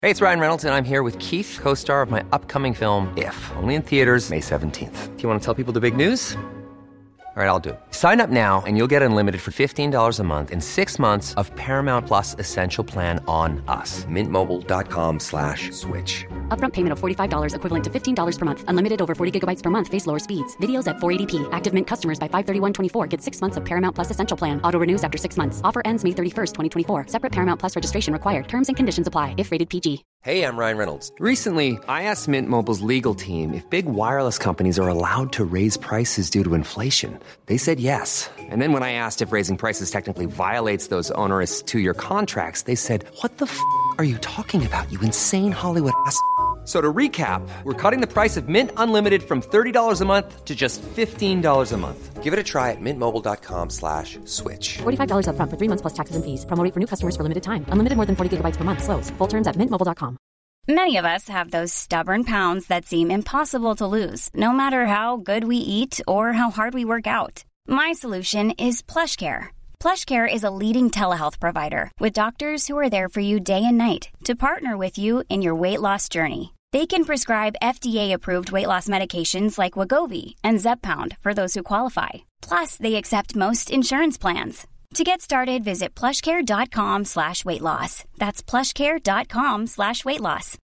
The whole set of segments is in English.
Hey, it's Ryan Reynolds, and I'm here with Keith, co-star of my upcoming film, If, only in theaters May 17th. Do you want to tell people the big news? All right, I'll do it. Sign up now and you'll get unlimited for $15 a month and 6 months of Paramount Plus Essential Plan on us. MintMobile.com/switch. Upfront payment of $45 equivalent to $15 per month. Unlimited over 40 gigabytes per month. Face lower speeds. Videos at 480p. Active Mint customers by 531.24 get 6 months of Paramount Plus Essential Plan. Auto renews after 6 months. Offer ends May 31st, 2024. Separate Paramount Plus registration required. Terms and conditions apply if rated PG. Hey, I'm Ryan Reynolds. Recently, I asked Mint Mobile's legal team if big wireless companies are allowed to raise prices due to inflation. They said yes. And then when I asked if raising prices technically violates those onerous 2-year contracts, they said, "What the f*** are you talking about, you insane Hollywood ass?" So to recap, we're cutting the price of Mint Unlimited from $30 a month to just $15 a month. Give it a try at mintmobile.com/switch. $45 upfront for 3 months plus taxes and fees. Promo rate for new customers for limited time. Unlimited more than 40 gigabytes per month. Slows full terms at mintmobile.com. Many of us have those stubborn pounds that seem impossible to lose, no matter how good we eat or how hard we work out. My solution is PlushCare. PlushCare is a leading telehealth provider with doctors who are there for you day and night to partner with you in your weight loss journey. They can prescribe FDA-approved weight loss medications like Wegovy and Zepbound for those who qualify. Plus, they accept most insurance plans. To get started, visit plushcare.com/weightloss. That's plushcare.com/weightloss.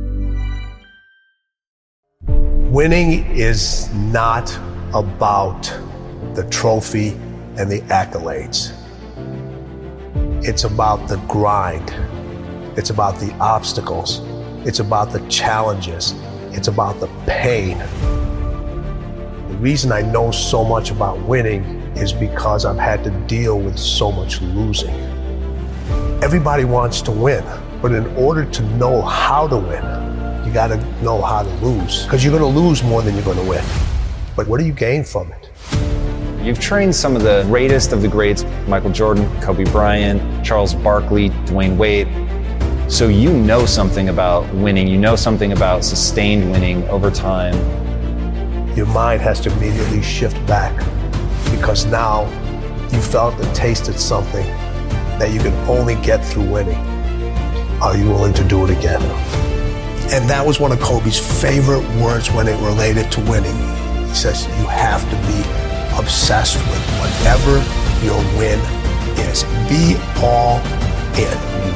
Winning is not about the trophy and the accolades. It's about the grind. It's about the obstacles. It's about the challenges. It's about the pain. The reason I know so much about winning is because I've had to deal with so much losing. Everybody wants to win, but in order to know how to win, you got to know how to lose, because you're going to lose more than you're going to win. But what do you gain from it? You've trained some of the greatest of the greats, Michael Jordan, Kobe Bryant, Charles Barkley, Dwayne Wade. So you know something about winning. You know something about sustained winning over time. Your mind has to immediately shift back, because now you felt and tasted something that you can only get through winning. Are you willing to do it again? And that was one of Kobe's favorite words when it related to winning. He says, you have to be obsessed with whatever your win is. Be all in.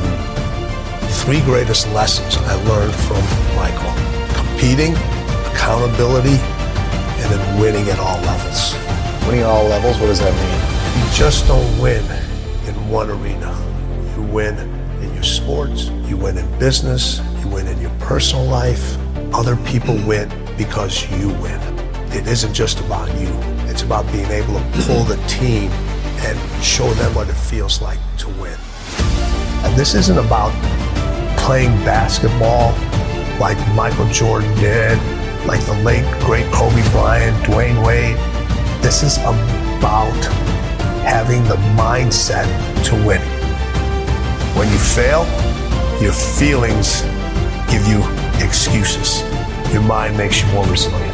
3 greatest lessons I learned from Michael: competing, accountability, and then winning at all levels. Winning at all levels, what does that mean? You just don't win in one arena. You win in your sports, you win in business, you win in your personal life. Other people win because you win. It isn't just about you. It's about being able to pull the team and show them what it feels like to win. And this isn't about playing basketball like Michael Jordan did, like the late, great Kobe Bryant, Dwayne Wade. This is about having the mindset to win. When you fail, your feelings give you excuses. Your mind makes you more resilient.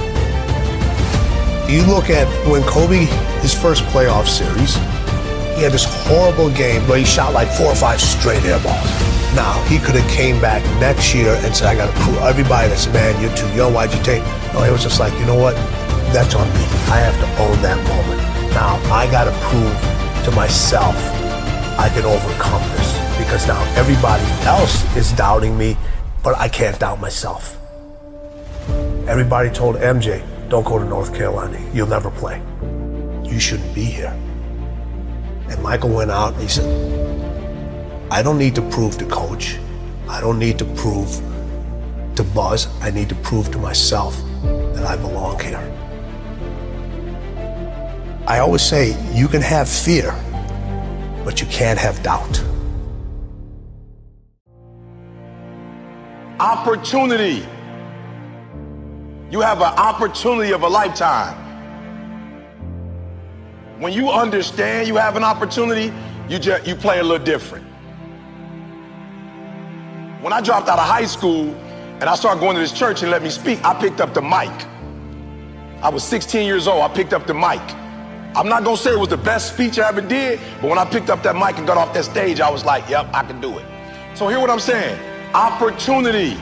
You look at when Kobe, his first playoff series, he had this horrible game where he shot like 4 or 5 straight air balls. Now, he could have came back next year and said, I got to prove everybody that said, man, you're too young, why'd you take? No, it was just like, you know what? That's on me. I have to own that moment. Now, I got to prove to myself I can overcome this, because now everybody else is doubting me, but I can't doubt myself. Everybody told MJ, don't go to North Carolina. You'll never play. You shouldn't be here. And Michael went out and he said, I don't need to prove to coach. I don't need to prove to Buzz. I need to prove to myself that I belong here. I always say, you can have fear, but you can't have doubt. Opportunity. You have an opportunity of a lifetime. When you understand you have an opportunity, you play a little different. When I dropped out of high school and I started going to this church and let me speak, I picked up the mic. I was 16 years old, I picked up the mic. I'm not gonna say it was the best speech I ever did, but when I picked up that mic and got off that stage, I was like, yep, I can do it. So hear what I'm saying. Opportunity.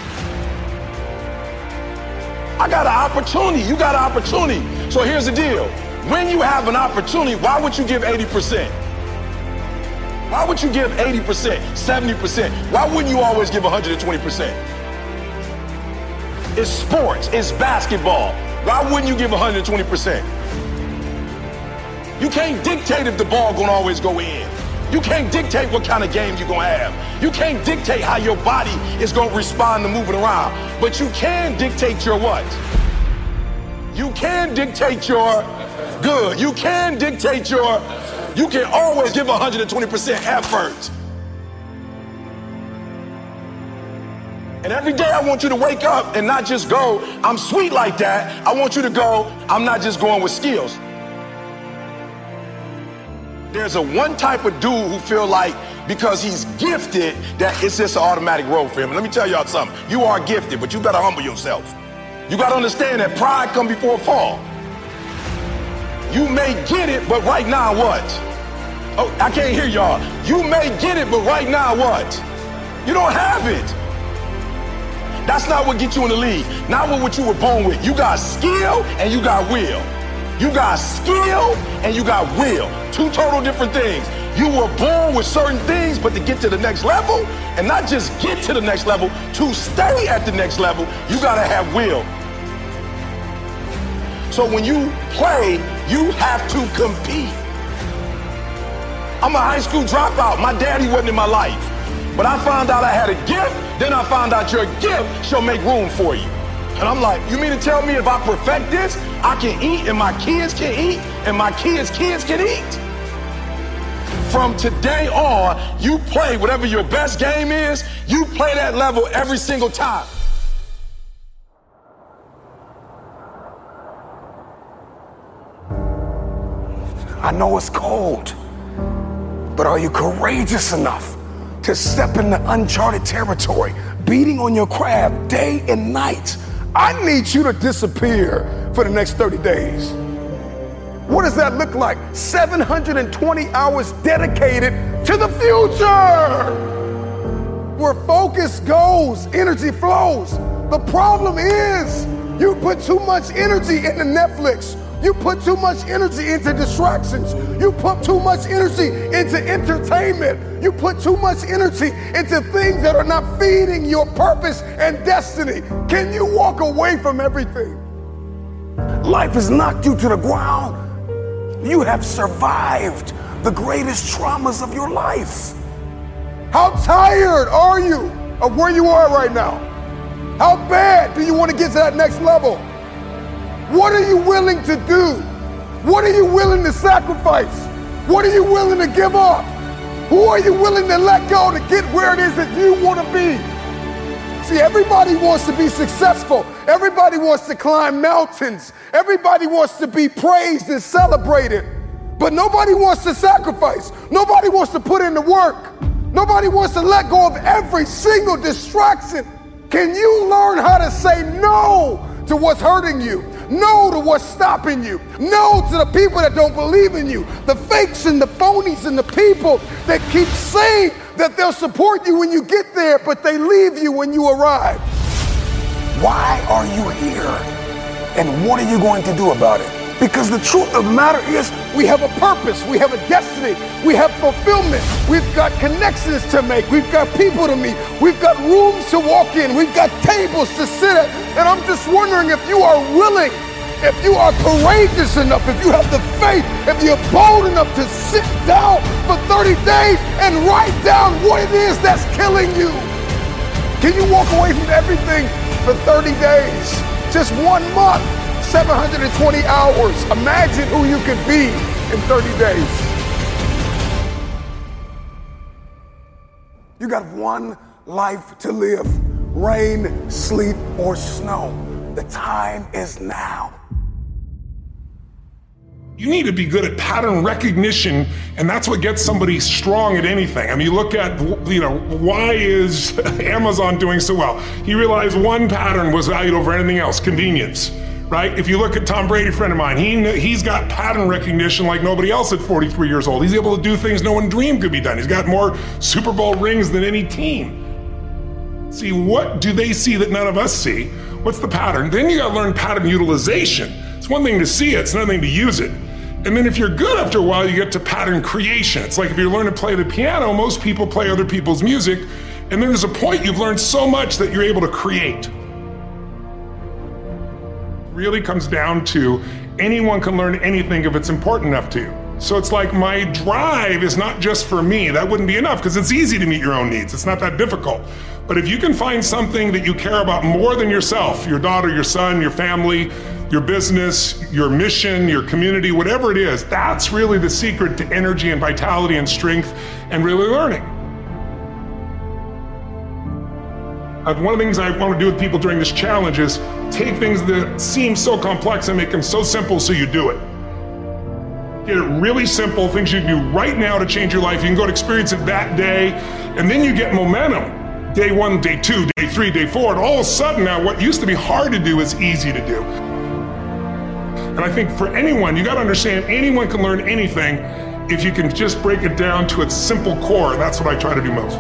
I got an opportunity. You got an opportunity. So here's the deal. When you have an opportunity, why would you give 80%? Why would you give 80%, 70%? Why wouldn't you always give 120%? It's sports. It's basketball. Why wouldn't you give 120%? You can't dictate if the ball gonna always go in. You can't dictate what kind of game you're gonna have. You can't dictate how your body is gonna respond to moving around. But you can dictate your what? You can dictate your good. You can dictate your, you can always give 120% effort. And every day I want you to wake up and not just go, I'm sweet like that. I want you to go, I'm not just going with skills. There's a one type of dude who feel like because he's gifted that it's just an automatic road for him. And let me tell y'all something. You are gifted, but you gotta humble yourself. You gotta understand that pride comes before a fall. You may get it, but right now what? Oh, I can't hear y'all. You may get it, but right now what? You don't have it. That's not what gets you in the league. Not what you were born with. You got skill and you got will. You got skill and you got will. Two total different things. You were born with certain things, but to get to the next level, and not just get to the next level, to stay at the next level, you gotta have will. So when you play, you have to compete. I'm a high school dropout. My daddy wasn't in my life. But I found out I had a gift, then I found out your gift shall make room for you. And I'm like, you mean to tell me if I perfect this, I can eat and my kids can eat and my kids' kids can eat? From today on, you play whatever your best game is, you play that level every single time. I know it's cold, but are you courageous enough to step into uncharted territory, beating on your craft day and night? I need you to disappear for the next 30 days. What does that look like? 720 hours dedicated to the future. Where focus goes, energy flows. The problem is you put too much energy into Netflix. You put too much energy into distractions. You put too much energy into entertainment. You put too much energy into things that are not feeding your purpose and destiny. Can you walk away from everything? Life has knocked you to the ground. You have survived the greatest traumas of your life. How tired are you of where you are right now? How bad do you want to get to that next level? What are you willing to do? What are you willing to sacrifice? What are you willing to give up? Who are you willing to let go to get where it is that you want to be? See, everybody wants to be successful. Everybody wants to climb mountains. Everybody wants to be praised and celebrated. But nobody wants to sacrifice. Nobody wants to put in the work. Nobody wants to let go of every single distraction. Can you learn how to say no to what's hurting you? No to what's stopping you. No to the people that don't believe in you. The fakes and the phonies and the people that keep saying that they'll support you when you get there, but they leave you when you arrive. Why are you here? And what are you going to do about it? Because the truth of the matter is we have a purpose, we have a destiny, we have fulfillment, we've got connections to make, we've got people to meet, we've got rooms to walk in, we've got tables to sit at. And I'm just wondering if you are willing, if you are courageous enough, if you have the faith, if you're bold enough to sit down for 30 days and write down what it is that's killing you. Can you walk away from everything for 30 days? Just 1 month. 720 hours. Imagine who you could be in 30 days. You got one life to live. Rain, sleet, or snow. The time is now. You need to be good at pattern recognition, and that's what gets somebody strong at anything. I mean, you look at, why is Amazon doing so well? He realized one pattern was valued over anything else, convenience. Right? If you look at Tom Brady, a friend of mine, he's got pattern recognition like nobody else at 43 years old. He's able to do things no one dreamed could be done. He's got more Super Bowl rings than any team. See, what do they see that none of us see? What's the pattern? Then you gotta learn pattern utilization. It's one thing to see it, it's another thing to use it. And then if you're good after a while, you get to pattern creation. It's like if you learn to play the piano, most people play other people's music, and then there's a point you've learned so much that you're able to create. It really comes down to anyone can learn anything if it's important enough to you. So it's like my drive is not just for me. That wouldn't be enough because it's easy to meet your own needs. It's not that difficult. But if you can find something that you care about more than yourself, your daughter, your son, your family, your business, your mission, your community, whatever it is, that's really the secret to energy and vitality and strength and really learning. One of the things I want to do with people during this challenge is take things that seem so complex and make them so simple so you do it. Get it really simple, things you can do right now to change your life. You can go and experience it that day, and then you get momentum. Day 1, day 2, day 3, day 4, and all of a sudden now what used to be hard to do is easy to do. And I think for anyone, you gotta understand anyone can learn anything if you can just break it down to its simple core, and that's what I try to do most.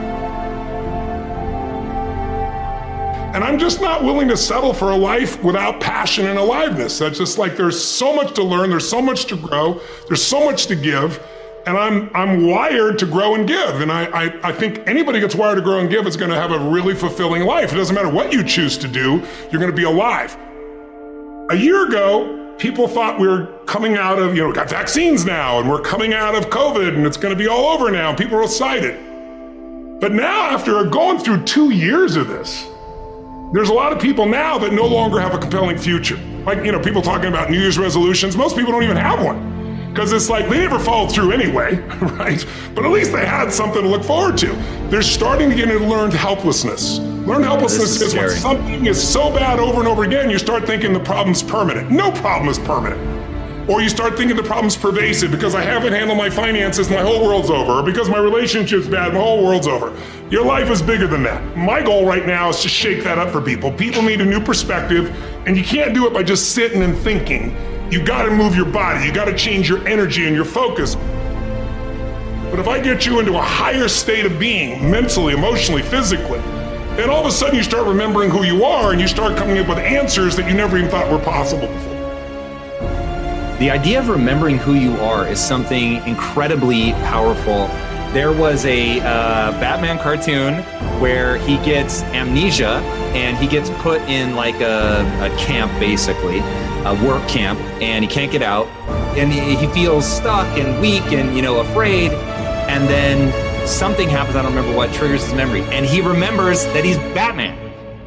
And I'm just not willing to settle for a life without passion and aliveness. That's just like there's so much to learn, there's so much to grow, there's so much to give, and I'm wired to grow and give. And I think anybody gets wired to grow and give is gonna have a really fulfilling life. It doesn't matter what you choose to do, you're gonna be alive. A year ago, people thought we were coming out of, we got vaccines now, and we're coming out of COVID, and it's gonna be all over now, and people are excited. But now, after going through 2 years of this, there's a lot of people now that no longer have a compelling future. Like, people talking about New Year's resolutions, most people don't even have one. Because it's like, they never followed through anyway, right? But at least they had something to look forward to. They're starting to get into learned helplessness. Learned helplessness is when something is so bad over and over again, you start thinking the problem's permanent. No problem is permanent. Or you start thinking the problem's pervasive because I haven't handled my finances, my whole world's over. Or because my relationship's bad, my whole world's over. Your life is bigger than that. My goal right now is to shake that up for people. People need a new perspective, and you can't do it by just sitting and thinking. You gotta move your body, you gotta change your energy and your focus. But if I get you into a higher state of being, mentally, emotionally, physically, then all of a sudden you start remembering who you are and you start coming up with answers that you never even thought were possible before. The idea of remembering who you are is something incredibly powerful. There was a Batman cartoon where he gets amnesia and he gets put in like a camp, basically, a work camp, and he can't get out. And he feels stuck and weak and, afraid. And then something happens, I don't remember what, triggers his memory. And he remembers that he's Batman.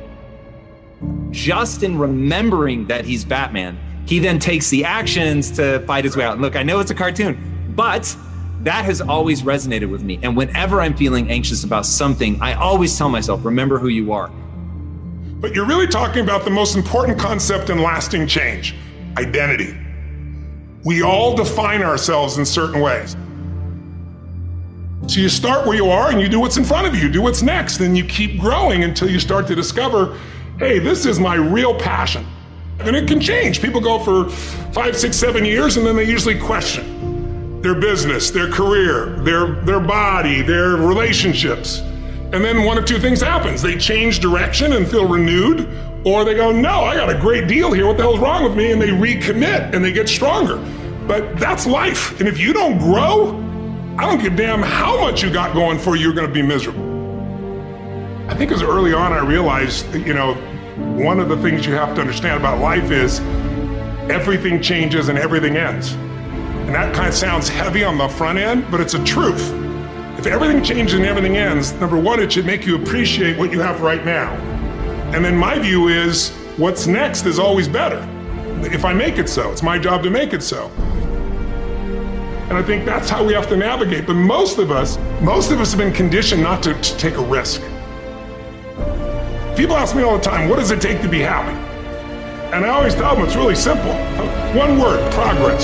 Just in remembering that he's Batman, he then takes the actions to fight his way out. And look, I know it's a cartoon, but that has always resonated with me. And whenever I'm feeling anxious about something, I always tell myself, remember who you are. But you're really talking about the most important concept in lasting change, identity. We all define ourselves in certain ways. So you start where you are and you do what's in front of you, do what's next, and you keep growing until you start to discover, hey, this is my real passion. And it can change. People go for 5, 6, 7 years and then they usually question their business, their career, their body, their relationships. And then one of two things happens. They change direction and feel renewed, or they go, no, I got a great deal here. What the hell's wrong with me? And they recommit and they get stronger. But that's life. And if you don't grow, I don't give a damn how much you got going for you, you're going to be miserable. I think as early on I realized that, one of the things you have to understand about life is everything changes and everything ends. And that kind of sounds heavy on the front end, but it's a truth. If everything changes and everything ends, number one, it should make you appreciate what you have right now. And then my view is what's next is always better. If I make it so, it's my job to make it so. And I think that's how we have to navigate. But most of us have been conditioned not to take a risk. People ask me all the time, what does it take to be happy? And I always tell them it's really simple. One word, progress.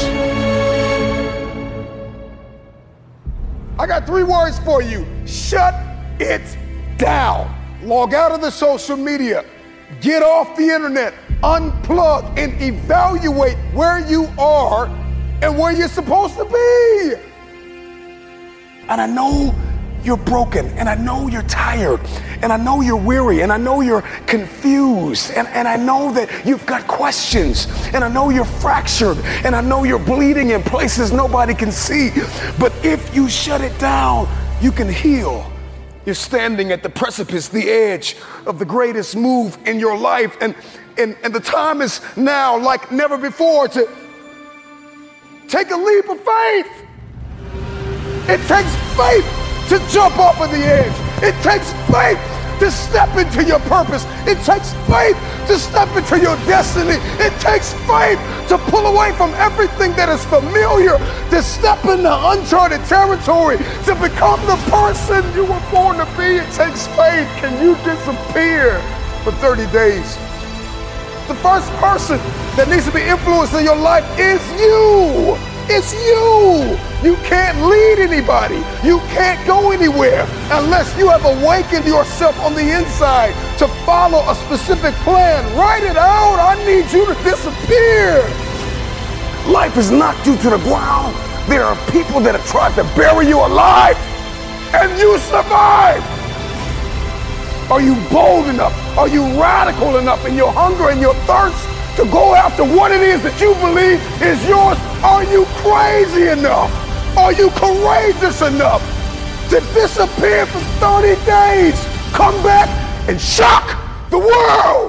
I got 3 words for you. Shut it down. Log out of the social media. Get off the internet. Unplug and evaluate where you are and where you're supposed to be. And I know you're broken, and I know you're tired, and I know you're weary, and I know you're confused, and I know that you've got questions, and I know you're fractured, and I know you're bleeding in places nobody can see. But if you shut it down, you can heal. You're standing at the precipice, the edge of the greatest move in your life, and the time is now like never before to take a leap of faith. It takes faith to jump off of the edge. It takes faith to step into your purpose. It takes faith to step into your destiny. It takes faith to pull away from everything that is familiar, to step into uncharted territory, to become the person you were born to be. It takes faith. Can you disappear for 30 days? The first person that needs to be influenced in your life is you. It's you. You can't lead anybody. You can't go anywhere unless you have awakened yourself on the inside to follow a specific plan. Write it out. I need you to disappear. Life has knocked you to the ground. There are people that have tried to bury you alive, and you survived. Are you bold enough? Are you radical enough in your hunger and your thirst to go after what it is that you believe is yours? Are you crazy enough? Are you courageous enough to disappear for 30 days? Come back and shock the world.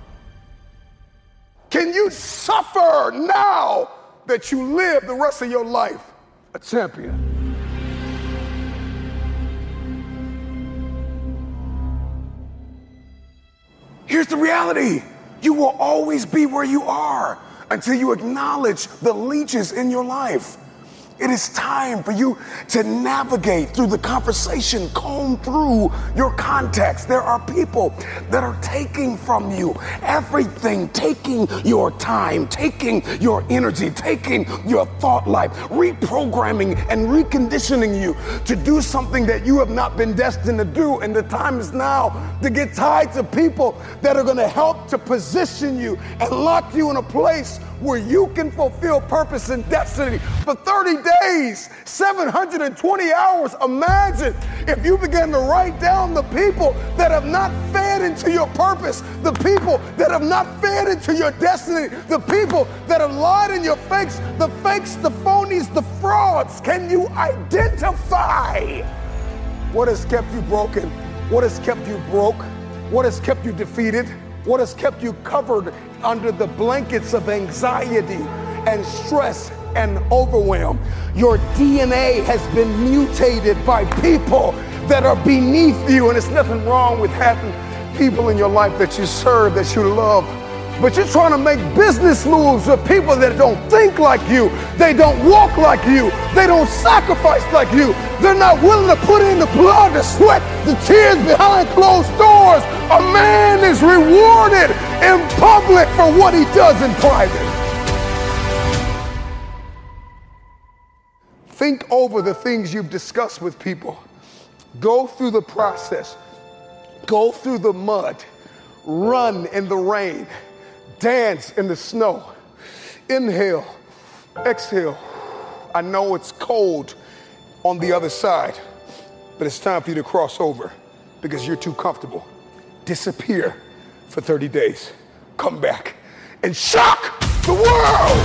Can you suffer now that you live the rest of your life a champion? Here's the reality. You will always be where you are until you acknowledge the leeches in your life. It is time for you to navigate through the conversation, comb through your contacts. There are people that are taking from you everything, taking your time, taking your energy, taking your thought life, reprogramming and reconditioning you to do something that you have not been destined to do. And the time is now to get tied to people that are going to help to position you and lock you in a place where you can fulfill purpose and destiny for 30 days, 720 hours. Imagine if you began to write down the people that have not fed into your purpose, the people that have not fed into your destiny, the people that have lied in your fakes, the phonies, the frauds. Can you identify what has kept you broken? What has kept you broke? What has kept you defeated? What has kept you covered under the blankets of anxiety and stress and overwhelm? Your DNA has been mutated by people that are beneath you, and it's nothing wrong with having people in your life that you serve, that you love. But you're trying to make business moves with people that don't think like you. They don't walk like you. They don't sacrifice like you. They're not willing to put in the blood, the sweat, the tears behind closed doors. A man is rewarded in public for what he does in private. Think over the things you've discussed with people. Go through the process. Go through the mud. Run in the rain. Dance in the snow. Inhale, exhale. I know it's cold on the other side, but it's time for you to cross over because you're too comfortable. Disappear for 30 days. Come back and shock the world.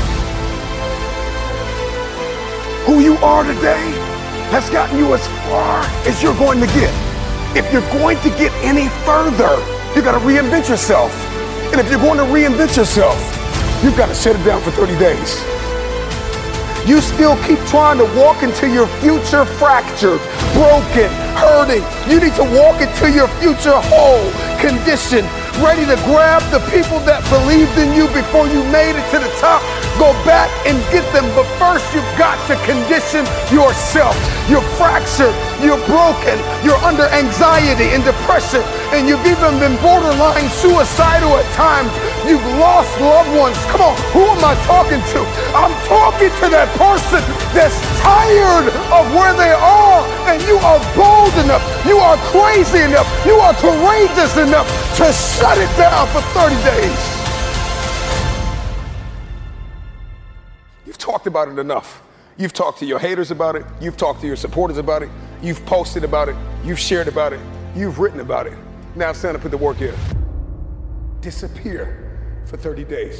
Who you are today has gotten you as far as you're going to get. If you're going to get any further, you got to reinvent yourself. And if you're going to reinvent yourself, you've got to shut it down for 30 days. You still keep trying to walk into your future fractured, broken, hurting. You need to walk into your future whole, conditioned, ready to grab the people that believed in you before you made it to the top. Go back and get them, but first you've got to condition yourself. You're fractured, you're broken, you're under anxiety and depression, and you've even been borderline suicidal at times. You've lost loved ones. Come on, who am I talking to? I'm talking to that person that's tired of where they are, and you are bold enough, you are crazy enough, you are courageous enough to shut it down for 30 days. You've talked about it enough. You've talked to your haters about it. You've talked to your supporters about it. You've posted about it. You've shared about it. You've written about it. Now it's time to put the work in. Disappear for 30 days.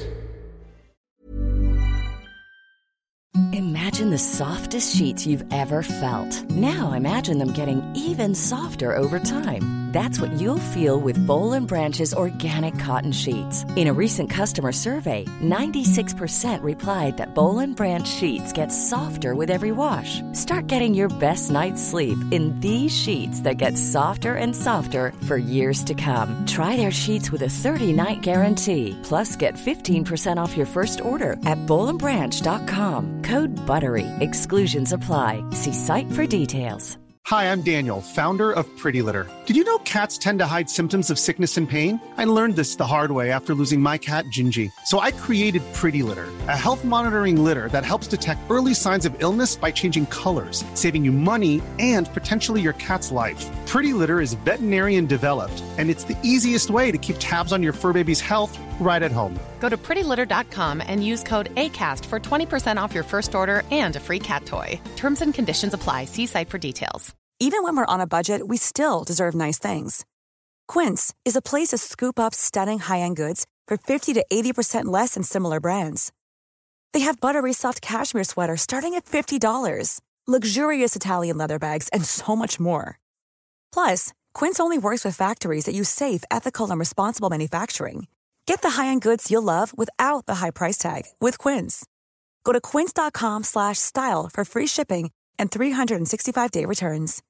Imagine the softest sheets you've ever felt. Now imagine them getting even softer over time. That's what you'll feel with Boll & Branch's organic cotton sheets. In a recent customer survey, 96% replied that Boll & Branch sheets get softer with every wash. Start getting your best night's sleep in these sheets that get softer and softer for years to come. Try their sheets with a 30-night guarantee. Plus, get 15% off your first order at bollandbranch.com. Code BUTTERY. Exclusions apply. See site for details. Hi, I'm Daniel, founder of Pretty Litter. Did you know cats tend to hide symptoms of sickness and pain? I learned this the hard way after losing my cat, Gingy. So I created Pretty Litter, a health monitoring litter that helps detect early signs of illness by changing colors, saving you money and potentially your cat's life. Pretty Litter is veterinarian developed, and it's the easiest way to keep tabs on your fur baby's health right at home. Go to prettylitter.com and use code ACAST for 20% off your first order and a free cat toy. Terms and conditions apply. See site for details. Even when we're on a budget, we still deserve nice things. Quince is a place to scoop up stunning high-end goods for 50 to 80% less than similar brands. They have buttery soft cashmere sweaters starting at $50, luxurious Italian leather bags, and so much more. Plus, Quince only works with factories that use safe, ethical, and responsible manufacturing. Get the high-end goods you'll love without the high price tag with Quince. Go to quince.com/style for free shipping and 365-day returns.